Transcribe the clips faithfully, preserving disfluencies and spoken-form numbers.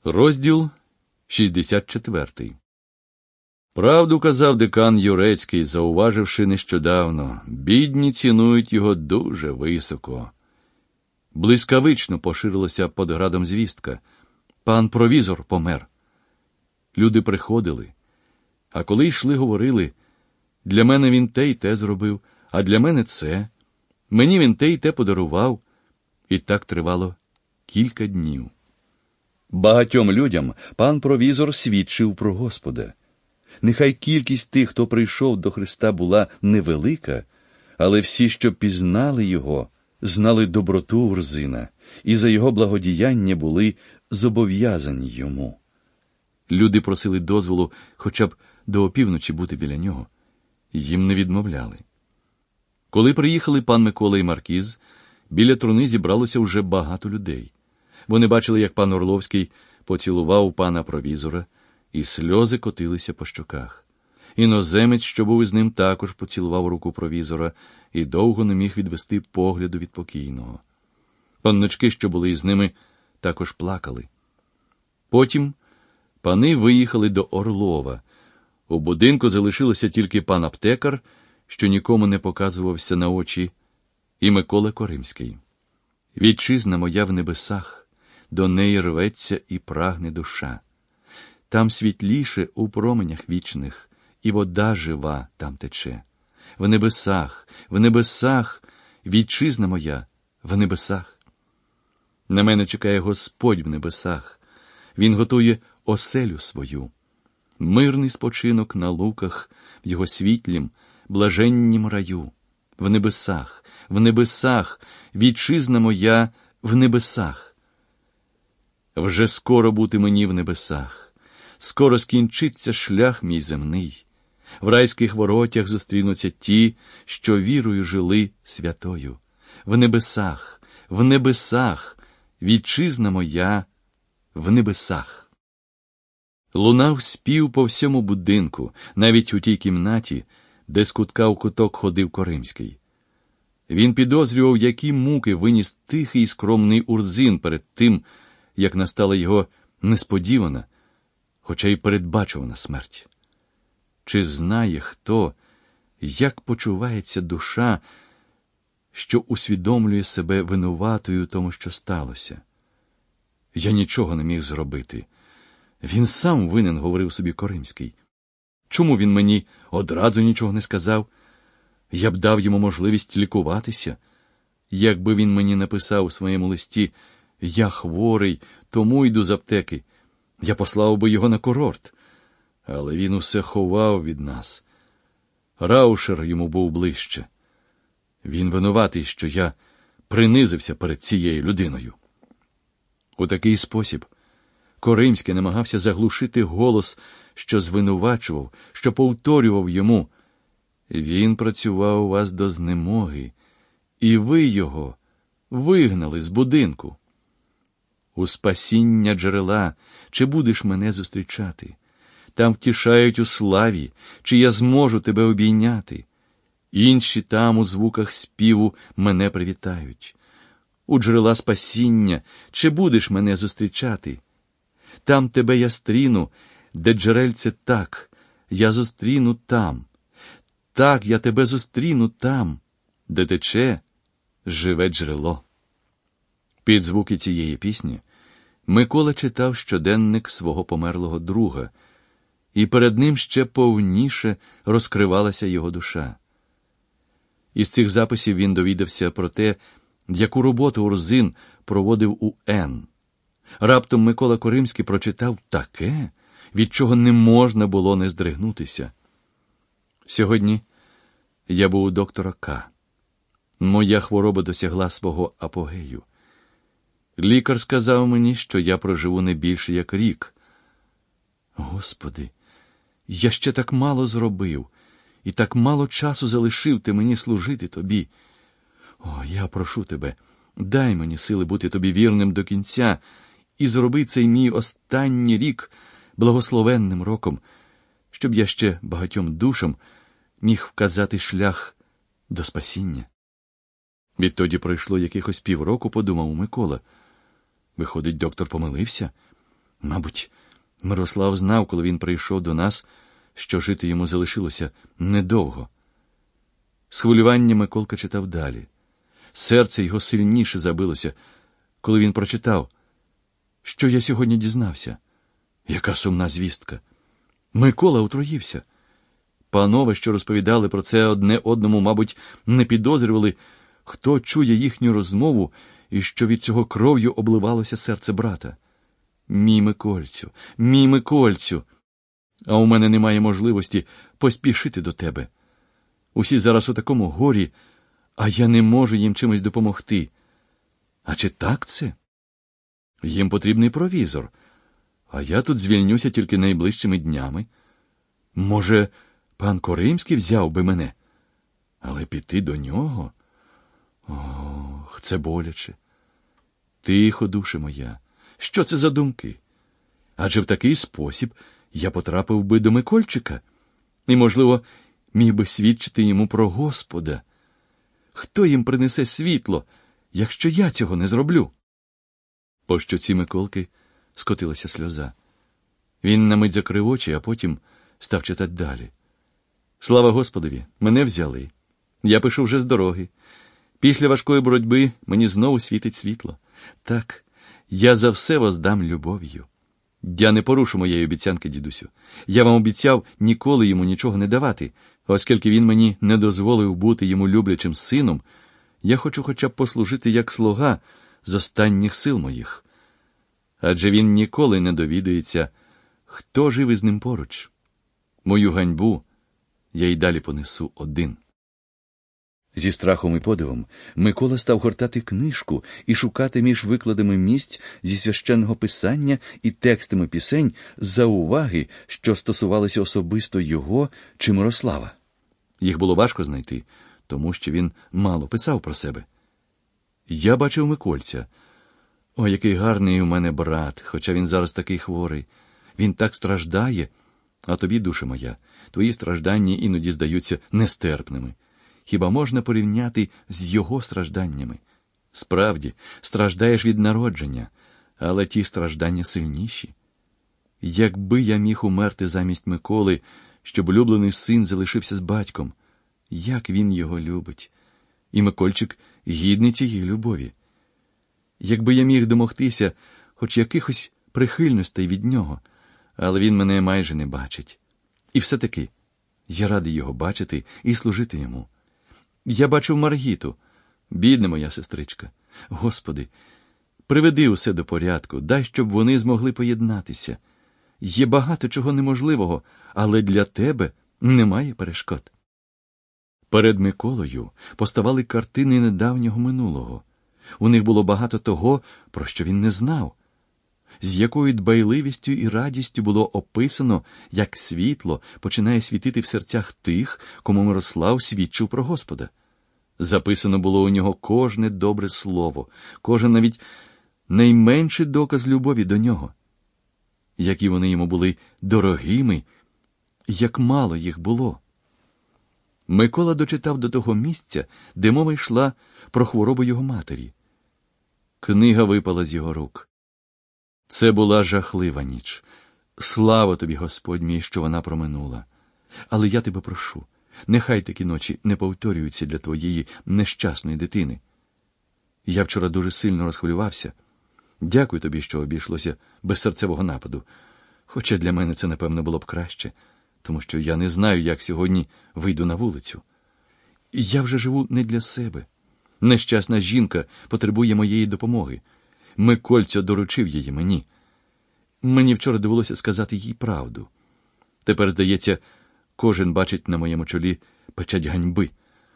Розділ шістдесят четвертий. Правду казав декан Юрецький, зауваживши нещодавно, бідні цінують його дуже високо. Блискавично поширилася під градом звістка. Пан провізор помер. Люди приходили, а коли йшли, говорили, для мене він те й те зробив, а для мене це. Мені він те й те подарував. І так тривало кілька днів. Багатьом людям пан провізор свідчив про Господа. Нехай кількість тих, хто прийшов до Христа, була невелика, але всі, що пізнали його, знали доброту Урзина і за його благодіяння були зобов'язані йому. Люди просили дозволу хоча б до опівночі бути біля нього. Їм не відмовляли. Коли приїхали пан Микола і Маркіз, біля труни зібралося вже багато людей. Вони бачили, як пан Орловський поцілував пана провізора, і сльози котилися по щоках. Іноземець, що був із ним, також поцілував руку провізора і довго не міг відвести погляду від покійного. Панночки, що були із ними, також плакали. Потім пани виїхали до Орлова. У будинку залишилося тільки пан аптекар, що нікому не показувався на очі, і Микола Коримський. «Вітчизна моя в небесах, до неї рветься і прагне душа. Там світліше у променях вічних, і вода жива там тече. В небесах, в небесах, вітчизна моя в небесах. На мене чекає Господь в небесах. Він готує оселю свою. Мирний спочинок на луках в його світлім, блаженнім раю. В небесах, в небесах, вітчизна моя в небесах. Вже скоро бути мені в небесах. Скоро скінчиться шлях мій земний. В райських воротях зустрінуться ті, що вірою жили святою. В небесах, в небесах, вітчизна моя в небесах. Лунав спів по всьому будинку, навіть у тій кімнаті, де з кутка в куток ходив Коримський. Він підозрював, які муки виніс тихий і скромний Урзин перед тим, як настала його несподівана, хоча й передбачувана смерть. Чи знає хто, як почувається душа, що усвідомлює себе винуватою в тому, що сталося? Я нічого не міг зробити. Він сам винен, говорив собі Коримський. Чому він мені одразу нічого не сказав? Я б дав йому можливість лікуватися. Якби він мені написав у своєму листі «Я хворий, тому йду з аптеки», я послав би його на курорт. Але він усе ховав від нас. Раушер йому був ближче. Він винуватий, що я принизився перед цією людиною. У такий спосіб Коримський намагався заглушити голос, що звинувачував, що повторював йому: «Він працював у вас до знемоги, і ви його вигнали з будинку. У спасіння джерела, чи будеш мене зустрічати? Там втішають у славі, чи я зможу тебе обійняти? Інші там у звуках співу мене привітають. У джерела спасіння, чи будеш мене зустрічати? Там тебе я стріну, де джерельце так, я зустріну там. Так, я тебе зустріну там, де тече живе джерело». Під звуки цієї пісні Микола читав щоденник свого померлого друга, і перед ним ще повніше розкривалася його душа. Із цих записів він довідався про те, яку роботу Урзин проводив у Н. Раптом Микола Коримський прочитав таке, від чого не можна було не здригнутися. Сьогодні я був у доктора К. Моя хвороба досягла свого апогею. Лікар сказав мені, що я проживу не більше, як рік. Господи, я ще так мало зробив, і так мало часу залишив ти мені служити тобі. О, я прошу тебе, дай мені сили бути тобі вірним до кінця і зроби цей мій останній рік благословенним роком, щоб я ще багатьом душам міг вказати шлях до спасіння. Відтоді пройшло якихось півроку, подумав Микола. Виходить, доктор помилився? Мабуть, Мирослав знав, коли він прийшов до нас, що жити йому залишилося недовго. З хвилювання Миколка читав далі. Серце його сильніше забилося, коли він прочитав, що я сьогодні дізнався. Яка сумна звістка. Микола отруївся. Панове, що розповідали про це одне одному, мабуть, не підозрювали, хто чує їхню розмову і що від цього кров'ю обливалося серце брата. Мій Микольцю, мій Микольцю, а у мене немає можливості поспішити до тебе. Усі зараз у такому горі, а я не можу їм чимось допомогти. А чи так це? Їм потрібний провізор, а я тут звільнюся тільки найближчими днями. Може, пан Коримський взяв би мене? Але піти до нього? Ох, це боляче. Тихо, душе моя, що це за думки? Адже в такий спосіб я потрапив би до Микольчика і, можливо, міг би свідчити йому про Господа. Хто їм принесе світло, якщо я цього не зроблю? По щоці Миколки скотилася сльоза. Він на мить закрив очі, а потім став читати далі. Слава Господові, мене взяли. Я пишу вже з дороги. Після важкої боротьби мені знову світить світло. Так, я за все воздам любов'ю. Я не порушу моєї обіцянки, дідусю. Я вам обіцяв ніколи йому нічого не давати, оскільки він мені не дозволив бути йому люблячим сином, я хочу хоча б послужити як слуга з останніх сил моїх. Адже він ніколи не довідається, хто живе з ним поруч. Мою ганьбу я й далі понесу один. Зі страхом і подивом Микола став гортати книжку і шукати між викладами місць зі священного писання і текстами пісень зауваги, що стосувалися особисто його чи Мирослава. Їх було важко знайти, тому що він мало писав про себе. Я бачив Микольця. О, який гарний у мене брат, хоча він зараз такий хворий. Він так страждає, а тобі, душа моя, твої страждання іноді здаються нестерпними. Хіба можна порівняти з його стражданнями? Справді, страждаєш від народження, але ті страждання сильніші. Якби я міг умерти замість Миколи, щоб улюблений син залишився з батьком, як він його любить. І Микольчик гідний цієї любові. Якби я міг домогтися хоч якихось прихильностей від нього, але він мене майже не бачить. І все-таки я радий його бачити і служити йому. Я бачив Маргіту, бідна моя сестричка. Господи, приведи усе до порядку, дай, щоб вони змогли поєднатися. Є багато чого неможливого, але для тебе немає перешкод. Перед Миколою поставали картини недавнього минулого. У них було багато того, про що він не знав. З якою дбайливістю і радістю було описано, як світло починає світити в серцях тих, кому Мирослав свідчив про Господа. Записано було у нього кожне добре слово, кожен навіть найменший доказ любові до нього. Які вони йому були дорогими, як мало їх було. Микола дочитав до того місця, де мова йшла про хворобу його матері. Книга випала з його рук. Це була жахлива ніч. Слава тобі, Господь мій, що вона проминула. Але я тебе прошу, нехай такі ночі не повторюються для твоєї нещасної дитини. Я вчора дуже сильно розхвилювався. Дякую тобі, що обійшлося без серцевого нападу. Хоча для мене це, напевно, було б краще, тому що я не знаю, як сьогодні вийду на вулицю. Я вже живу не для себе. Нещасна жінка потребує моєї допомоги. Микольця доручив її мені. Мені вчора довелося сказати їй правду. Тепер, здається, кожен бачить на моєму чолі печать ганьби.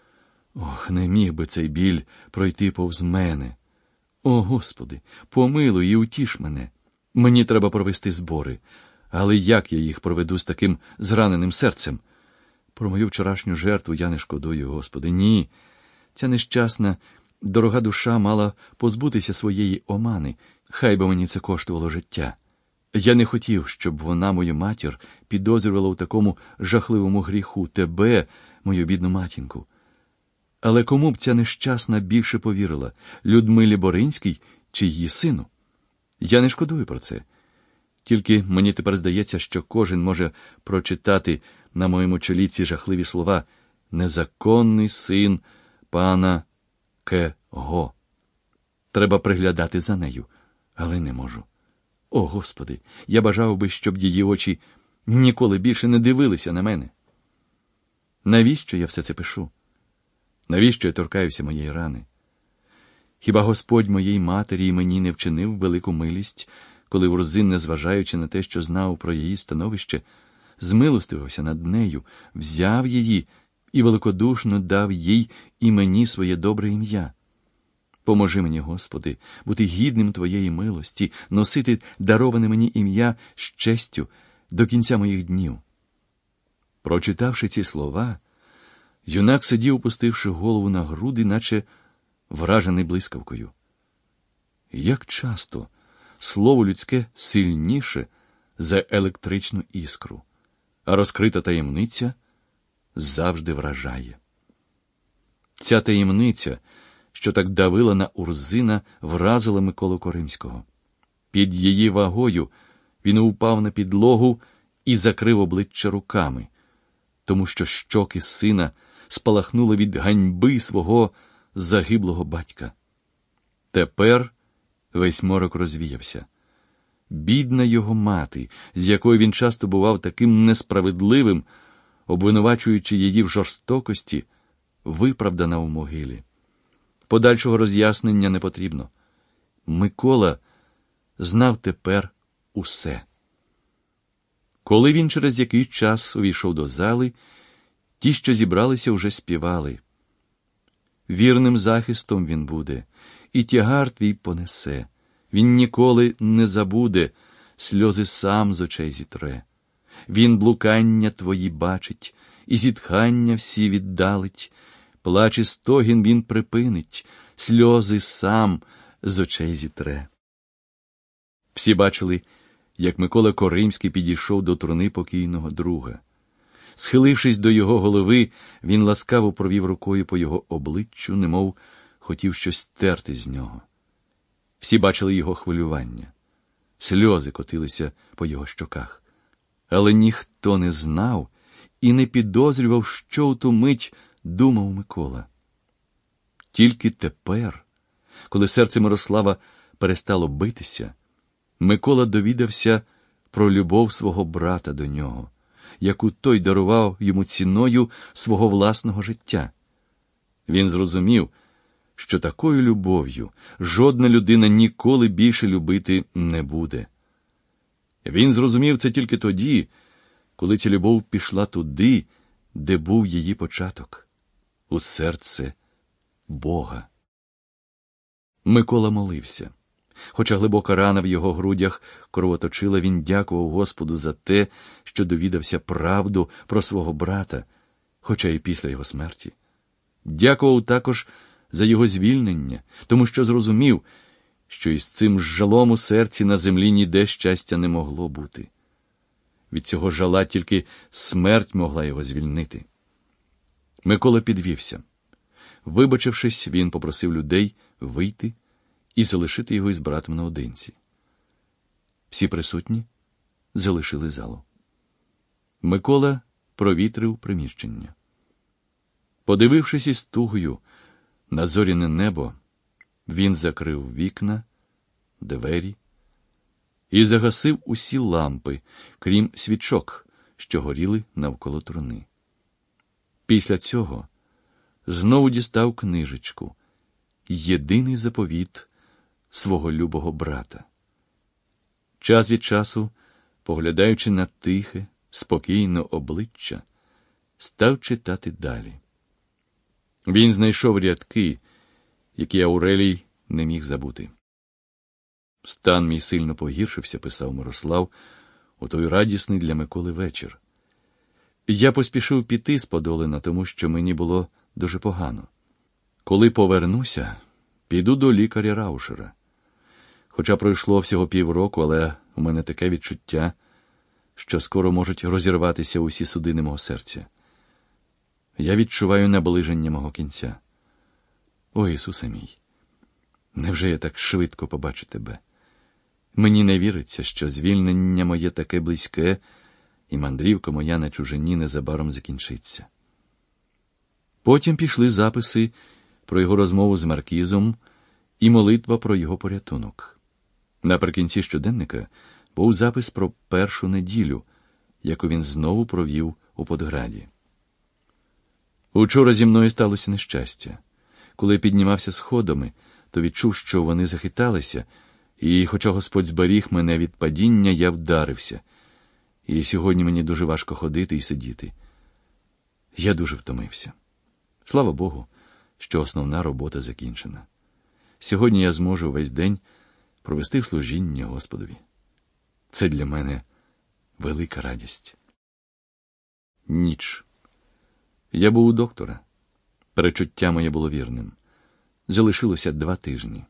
Ох, не міг би цей біль пройти повз мене. О, Господи, помилуй і утіш мене. Мені треба провести збори. Але як я їх проведу з таким зраненим серцем? Про мою вчорашню жертву я не шкодую, Господи, ні. Ця нещасна, дорога душа мала позбутися своєї омани, хай би мені це коштувало життя. Я не хотів, щоб вона, мою матір, підозрювала у такому жахливому гріху тебе, мою бідну матінку. Але кому б ця нещасна більше повірила, Людмилі Боринській чи її сину? Я не шкодую про це. Тільки мені тепер здається, що кожен може прочитати на моєму чолі ці жахливі слова «Незаконний син пана Ке-го». Треба приглядати за нею, але не можу. О, Господи, я бажав би, щоб її очі ніколи більше не дивилися на мене. Навіщо я все це пишу? Навіщо я торкаюся моєї рани? Хіба Господь моїй матері і мені не вчинив велику милість, коли Урзин, незважаючи на те, що знав про її становище, змилостивився над нею, взяв її і великодушно дав їй і мені своє добре ім'я? Поможи мені, Господи, бути гідним Твоєї милості, носити дароване мені ім'я з честю до кінця моїх днів. Прочитавши ці слова, юнак сидів, опустивши голову на груди, наче вражений блискавкою. Як часто слово людське сильніше за електричну іскру, а розкрита таємниця завжди вражає. Ця таємниця, що так давила на Урзина, вразила Миколу Коримського. Під її вагою він упав на підлогу і закрив обличчя руками, тому що щоки сина спалахнули від ганьби свого загиблого батька. Тепер весь морок розвіявся. Бідна його мати, з якою він часто бував таким несправедливим, обвинувачуючи її в жорстокості, виправдана в могилі. Подальшого роз'яснення не потрібно. Микола знав тепер усе. Коли він через якийсь час увійшов до зали, ті, що зібралися, вже співали. Вірним захистом він буде, і тягар твій понесе. Він ніколи не забуде, сльози сам з очей зітре. Він блукання твої бачить, і зітхання всі віддалить. Плач і стогін він припинить, сльози сам з очей зітре. Всі бачили, як Микола Коримський підійшов до труни покійного друга. Схилившись до його голови, він ласкаво провів рукою по його обличчю, немов хотів щось стерти з нього. Всі бачили його хвилювання. Сльози котилися по його щоках. Але ніхто не знав і не підозрював, що у ту мить думав Микола. Тільки тепер, коли серце Мирослава перестало битися, Микола довідався про любов свого брата до нього, яку той дарував йому ціною свого власного життя. Він зрозумів, що такою любов'ю жодна людина ніколи більше любити не буде. Він зрозумів це тільки тоді, коли ця любов пішла туди, де був її початок, у серце Бога. Микола молився. Хоча глибока рана в його грудях кровоточила, він дякував Господу за те, що довідався правду про свого брата, хоча і після його смерті. Дякував також за його звільнення, тому що зрозумів, що із цим жалом у серці на землі ніде щастя не могло бути. Від цього жала тільки смерть могла його звільнити. Микола підвівся. Вибачившись, він попросив людей вийти і залишити його із братом наодинці. Всі присутні залишили залу. Микола провітрив приміщення. Подивившись із тугою на зоряне небо, він закрив вікна, двері і загасив усі лампи, крім свічок, що горіли навколо труни. Після цього знову дістав книжечку, єдиний заповіт свого любого брата. Час від часу, поглядаючи на тихе, спокійне обличчя, став читати далі. Він знайшов рядки, які Аурелій не міг забути. «Стан мій сильно погіршився», – писав Мирослав, у той радісний для Миколи вечір. «Я поспішив піти з Подолина, тому що мені було дуже погано. Коли повернуся, піду до лікаря Раушера. Хоча пройшло всього півроку, але у мене таке відчуття, що скоро можуть розірватися усі судини мого серця. Я відчуваю наближення мого кінця. О, Ісусе мій, невже я так швидко побачу тебе? Мені не віриться, що звільнення моє таке близьке, і мандрівка моя на чужині незабаром закінчиться. Потім пішли записи про його розмову з маркізом і молитва про його порятунок. Наприкінці щоденника був запис про першу неділю, яку він знову провів у Подграді. Учора зі мною сталося нещастя. Коли піднімався сходами, то відчув, що вони захиталися, і, хоча Господь зберіг мене від падіння, я вдарився. І сьогодні мені дуже важко ходити і сидіти. Я дуже втомився. Слава Богу, що основна робота закінчена. Сьогодні я зможу весь день провести в служінні Господові. Це для мене велика радість. Ніч. Я був у доктора. Перечуття моє було вірним. Залишилося два тижні.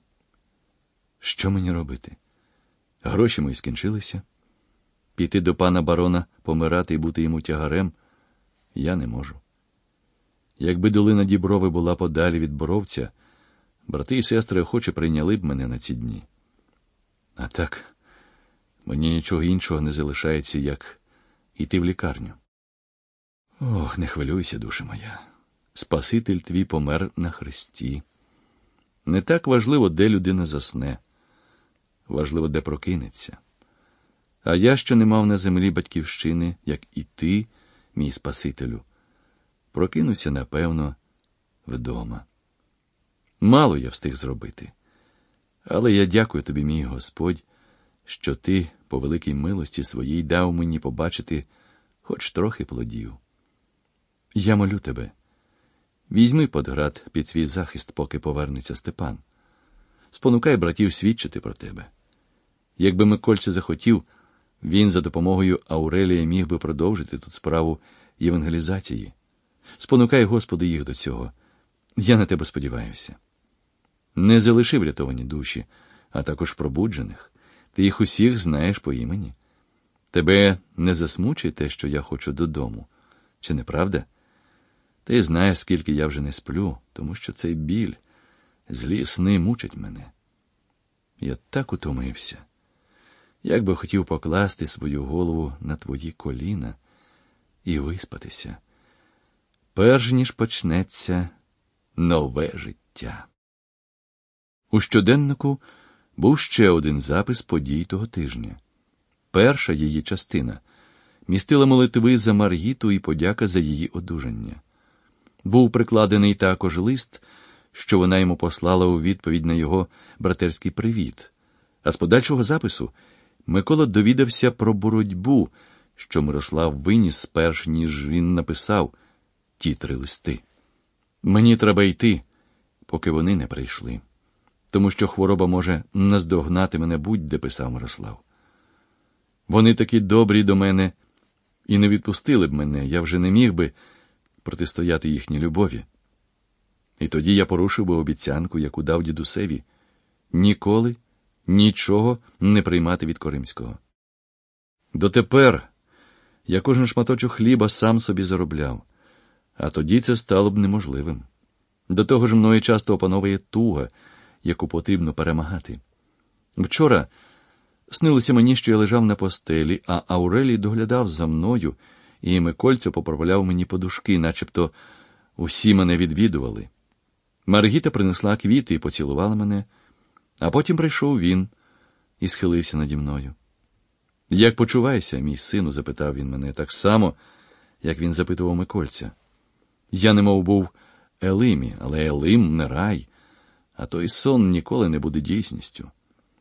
Що мені робити? Гроші мої скінчилися. Піти до пана барона, помирати і бути йому тягарем я не можу. Якби долина Діброви була подалі від Боровця, брати і сестри охоче прийняли б мене на ці дні. А так, мені нічого іншого не залишається, як іти в лікарню. Ох, не хвилюйся, душа моя. Спаситель твій помер на хресті. Не так важливо, де людина засне. Важливо, де прокинеться. А я, що не мав на землі батьківщини, як і ти, мій Спасителю, прокинуся, напевно, вдома. Мало я встиг зробити. Але я дякую тобі, мій Господь, що ти, по великій милості своїй, дав мені побачити хоч трохи плодів. Я молю тебе, візьми Подград під свій захист, поки повернеться Степан. Спонукай братів свідчити про тебе. Якби Микольце захотів, він за допомогою Аурелія міг би продовжити тут справу євангелізації. Спонукай, Господи, їх до цього. Я на тебе сподіваюся. Не залиши врятовані душі, а також пробуджених. Ти їх усіх знаєш по імені. Тебе не засмучує те, що я хочу додому. Чи не правда? Ти знаєш, скільки я вже не сплю, тому що цей біль, злі сни мучать мене. Я так утомився. Як би хотів покласти свою голову на твої коліна і виспатися, перш ніж почнеться нове життя. У щоденнику був ще один запис подій того тижня. Перша її частина містила молитви за Маргіту і подяка за її одужання. Був прикладений також лист, що вона йому послала у відповідь на його братерський привіт. А з подальшого запису Микола довідався про боротьбу, що Мирослав виніс, перш ніж він написав ті три листи. Мені треба йти, поки вони не прийшли, тому що хвороба може наздогнати мене будь-де, писав Мирослав. Вони такі добрі до мене і не відпустили б мене, я вже не міг би протистояти їхній любові. І тоді я порушив би обіцянку, яку дав дідусеві, ніколи нічого не приймати від Коримського. Дотепер я кожен шматочок хліба сам собі заробляв, а тоді це стало б неможливим. До того ж мною часто опановує туга, яку потрібно перемагати. Вчора снилося мені, що я лежав на постелі, а Аурелій доглядав за мною, і Микольцю поправляв мені подушки, начебто усі мене відвідували. Маргіта принесла квіти і поцілувала мене, а потім прийшов він і схилився наді мною. «Як почуваєшся, мій сину?» – запитав він мене так само, як він запитував Микольця. Я немов був Елимі, але Елим не рай, а той сон ніколи не буде дійсністю.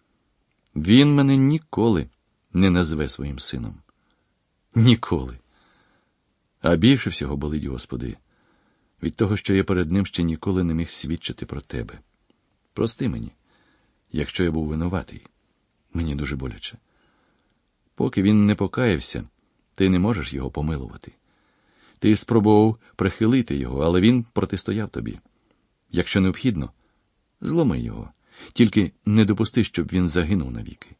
Він мене ніколи не назве своїм сином. Ніколи. А більше всього болить, Господи, від того, що я перед ним ще ніколи не міг свідчити про Тебе. Прости мені, якщо я був винуватий. Мені дуже боляче. Поки він не покаявся, ти не можеш його помилувати. Ти спробував прихилити його, але він протистояв тобі. Якщо необхідно, зломи його. Тільки не допусти, щоб він загинув навіки.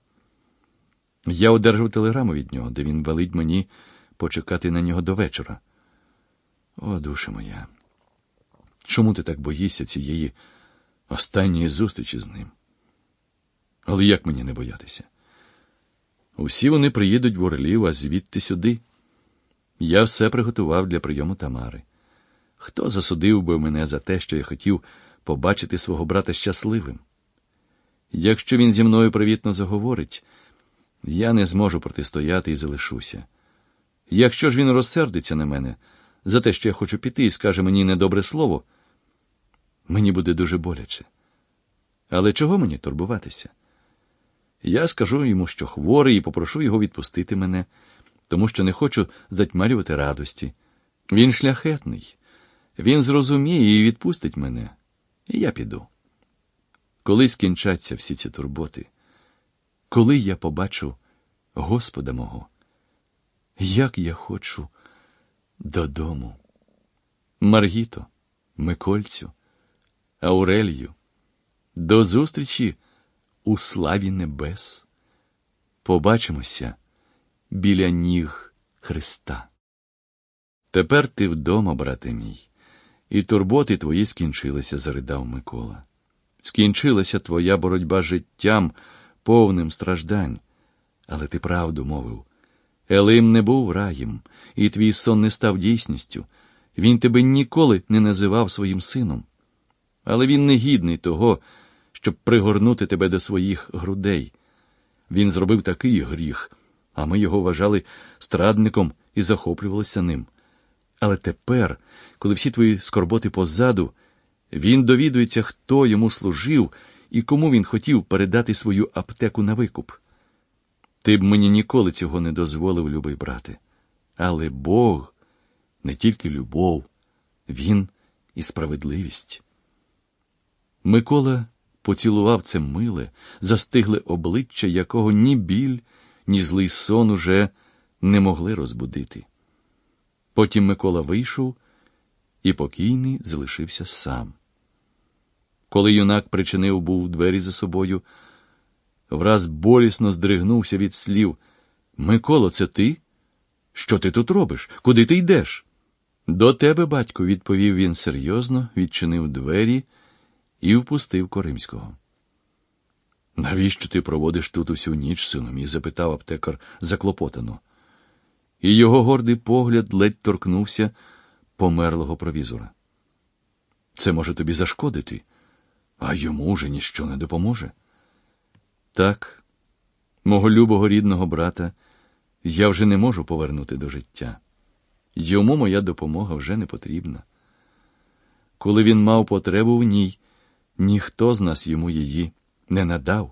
Я одержав телеграму від нього, де він велить мені почекати на нього до вечора. О, душа моя, чому ти так боїшся цієї останньої зустрічі з ним? Але як мені не боятися? Усі вони приїдуть в Орлів, а звідти сюди. Я все приготував для прийому Тамари. Хто засудив би мене за те, що я хотів побачити свого брата щасливим? Якщо він зі мною привітно заговорить, я не зможу протистояти і залишуся. Якщо ж він розсердиться на мене за те, що я хочу піти, і скаже мені недобре слово, мені буде дуже боляче. Але чого мені турбуватися? Я скажу йому, що хворий, і попрошу його відпустити мене, тому що не хочу затьмарювати радості. Він шляхетний. Він зрозуміє і відпустить мене, і я піду. Коли скінчаться всі ці турботи? Коли я побачу Господа мого? Як я хочу додому. Маргіто, Микольцю, Аурелію, до зустрічі у славі небес. Побачимося біля ніг Христа. Тепер ти вдома, брате мій, і турботи твої скінчилися, заридав Микола. Скінчилася твоя боротьба життям, повним страждань. Але ти правду мовив. Елим не був раєм, і твій сон не став дійсністю. Він тебе ніколи не називав своїм сином. Але він не гідний того, щоб пригорнути тебе до своїх грудей. Він зробив такий гріх, а ми його вважали страдником і захоплювалися ним. Але тепер, коли всі твої скорботи позаду, він довідується, хто йому служив і кому він хотів передати свою аптеку на викуп. Ти б мені ніколи цього не дозволив, любий брате. Але Бог не тільки любов, Він і справедливість. Микола поцілував це миле, застигле обличчя, якого ні біль, ні злий сон уже не могли розбудити. Потім Микола вийшов, і покійний залишився сам. Коли юнак причинив був двері за собою, враз болісно здригнувся від слів: «Миколо, це ти? Що ти тут робиш? Куди ти йдеш?» «До тебе, батько», – відповів він серйозно, відчинив двері і впустив Коримського. «Навіщо ти проводиш тут усю ніч, сину мій?» – запитав аптекар заклопотано. І його гордий погляд ледь торкнувся померлого провізора. «Це може тобі зашкодити, а йому вже ніщо не допоможе». «Так, мого любого рідного брата я вже не можу повернути до життя. Йому моя допомога вже не потрібна. Коли він мав потребу в ній, ніхто з нас йому її не надав».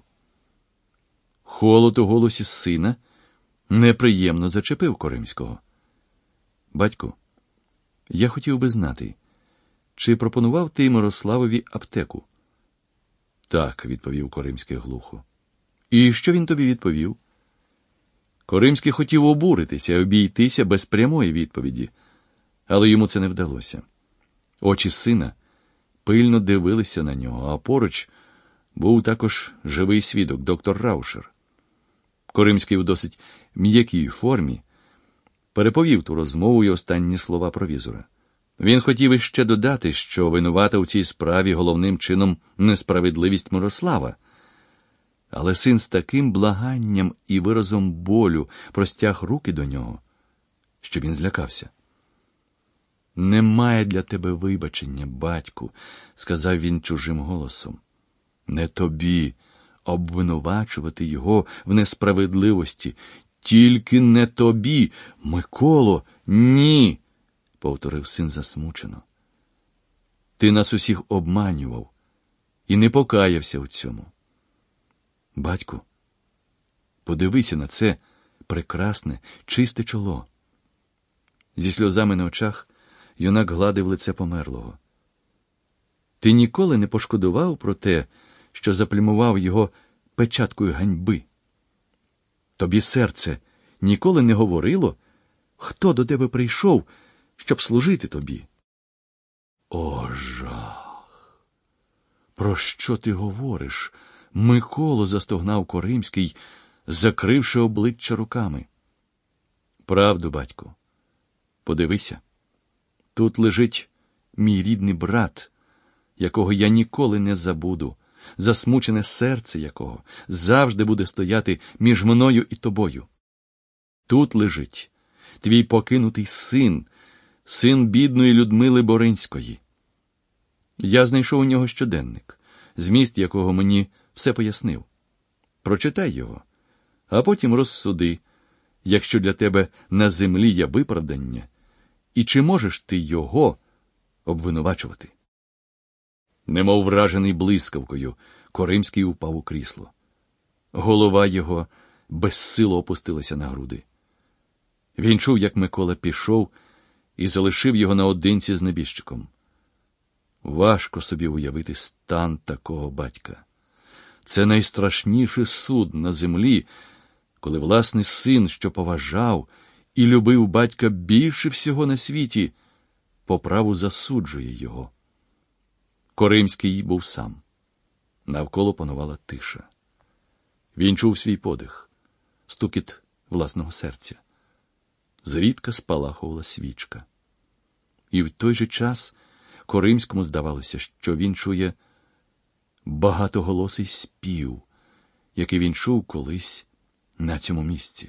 Холод у голосі сина неприємно зачепив Коримського. «Батько, я хотів би знати, чи пропонував ти Мирославові аптеку?» «Так», – відповів Коримський глухо. «І що він тобі відповів?» Коримський хотів обуритися і обійтися без прямої відповіді, але йому це не вдалося. Очі сина пильно дивилися на нього, а поруч був також живий свідок, доктор Раушер. Коримський у досить м'якій формі переповів ту розмову і останні слова провізора. Він хотів іще додати, що винувата у цій справі головним чином несправедливість Мирослава. Але син з таким благанням і виразом болю простяг руки до нього, що він злякався. «Немає для тебе вибачення, батьку», – сказав він чужим голосом. «Не тобі обвинувачувати його в несправедливості, тільки не тобі, Миколо, ні», – повторив син засмучено. «Ти нас усіх обманював і не покаявся у цьому. Батьку, подивися на це прекрасне, чисте чоло». Зі сльозами на очах юнак гладив лице померлого. «Ти ніколи не пошкодував про те, що заплямував його печаткою ганьби? Тобі серце ніколи не говорило, хто до тебе прийшов, щоб служити тобі?» «О, жах! Про що ти говориш?» Миколо, застогнав Коримський, закривши обличчя руками. «Правду, батько. Подивися. Тут лежить мій рідний брат, якого я ніколи не забуду, засмучене серце якого завжди буде стояти між мною і тобою. Тут лежить твій покинутий син, син бідної Людмили Боринської. Я знайшов у нього щоденник, зміст якого мені все пояснив. Прочитай його, а потім розсуди, якщо для тебе на землі є виправдання, і чи можеш ти його обвинувачувати. Немов вражений блискавкою, Коримський упав у крісло. Голова його безсило опустилася на груди. Він чув, як Микола пішов і залишив його наодинці з небіжчиком. Важко собі уявити стан такого батька. Це найстрашніший суд на землі, коли власний син, що поважав і любив батька більше всього на світі, по праву засуджує його. Коримський був сам. Навколо панувала тиша. Він чув свій подих, стукіт власного серця. Зрідка спалахувала свічка. І в той же час Коримському здавалося, що він чує багатоголосий спів, який він чув колись на цьому місці.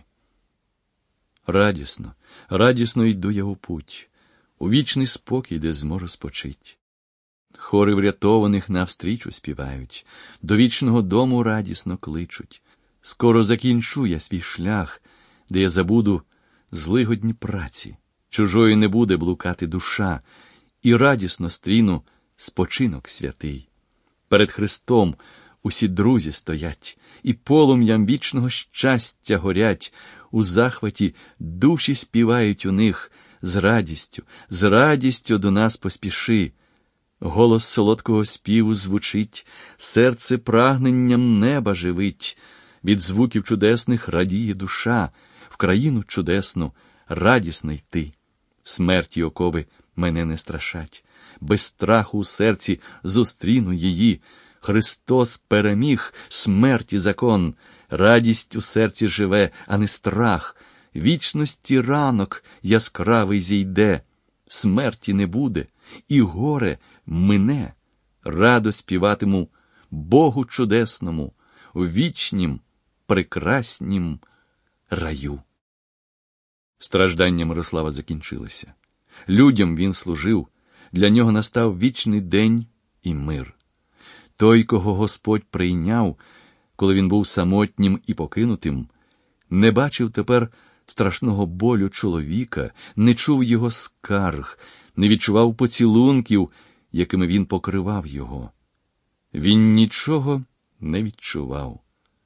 Радісно, радісно йду я у путь, у вічний спокій, де зможу спочить. Хори врятованих навстрічу співають, до вічного дому радісно кличуть. Скоро закінчу я свій шлях, де я забуду злигодні праці. Чужої не буде блукати душа, і радісно стріну спочинок святий. Перед Христом усі друзі стоять, і полум'ям вічного щастя горять. У захваті душі співають у них, з радістю, з радістю до нас поспіши. Голос солодкого співу звучить, серце прагненням неба живить. Від звуків чудесних радіє душа, в країну чудесну радісно йти. Смерті окови мене не страшать, без страху у серці зустріну її. Христос переміг смерті закон, радість у серці живе, а не страх. Вічності ранок яскравий зійде, смерті не буде, і горе мине. Радо співатиму Богу чудесному, у вічнім, прекраснім раю. Страждання Мирослава закінчилося. Людям він служив, для нього настав вічний день і мир. Той, кого Господь прийняв, коли він був самотнім і покинутим, не бачив тепер страшного болю чоловіка, не чув його скарг, не відчував поцілунків, якими він покривав його. Він нічого не відчував.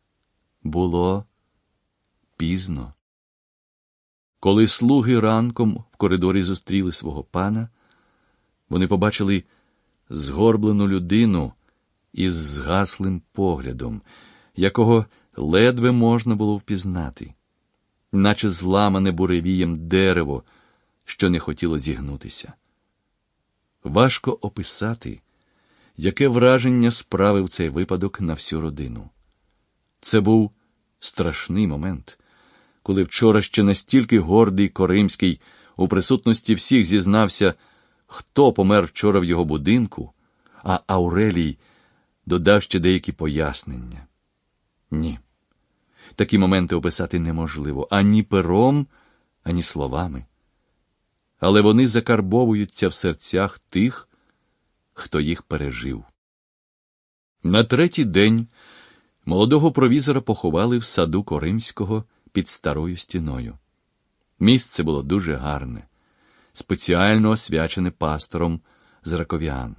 Було пізно. Коли слуги ранком в коридорі зустріли свого пана, вони побачили згорблену людину із згаслим поглядом, якого ледве можна було впізнати, наче зламане буревієм дерево, що не хотіло зігнутися. Важко описати, яке враження справив цей випадок на всю родину. Це був страшний момент, коли вчора ще настільки гордий Коримський у присутності всіх зізнався, хто помер вчора в його будинку, а Аурелій додав ще деякі пояснення. Ні, такі моменти описати неможливо ані пером, ані словами. Але вони закарбовуються в серцях тих, хто їх пережив. На третій день молодого провізора поховали в саду Коримського під старою стіною. Місце було дуже гарне, спеціально освячене пастором з раков'ян.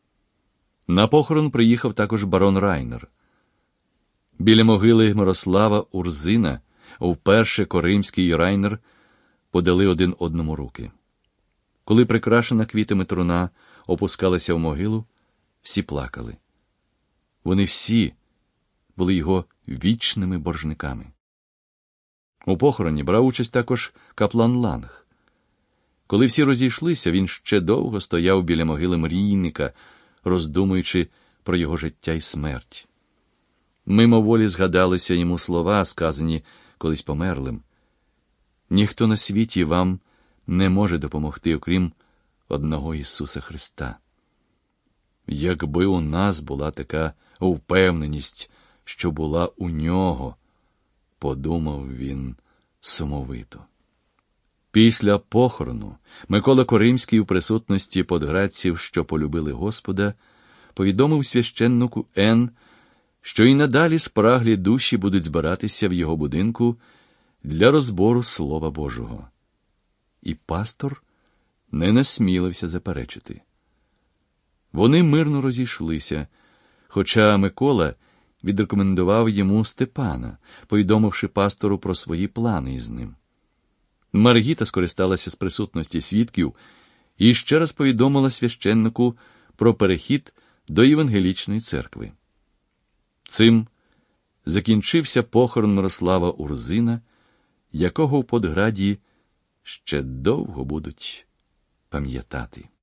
На похорон приїхав також барон Райнер. Біля могили Мирослава Урзина вперше Коримський і Райнер подали один одному руки. Коли прикрашена квітами труна опускалася в могилу, всі плакали. Вони всі були його вічними боржниками. У похороні брав участь також каплан Ланг. Коли всі розійшлися, він ще довго стояв біля могили мрійника, роздумуючи про його життя і смерть. Мимоволі згадалися йому слова, сказані колись померлим. «Ніхто на світі вам не може допомогти, окрім одного Ісуса Христа». Якби у нас була така впевненість, що була у нього, подумав він сумовито. Після похорону Микола Коримський в присутності подградців, що полюбили Господа, повідомив священнику Н., що й надалі спраглі душі будуть збиратися в його будинку для розбору Слова Божого. І пастор не насмілився заперечити. Вони мирно розійшлися, хоча Микола відрекомендував йому Степана, повідомивши пастору про свої плани із ним. Маргіта скористалася з присутності свідків і ще раз повідомила священнику про перехід до Євангелічної церкви. Цим закінчився похорон Мирослава Урзина, якого в Подграді ще довго будуть пам'ятати.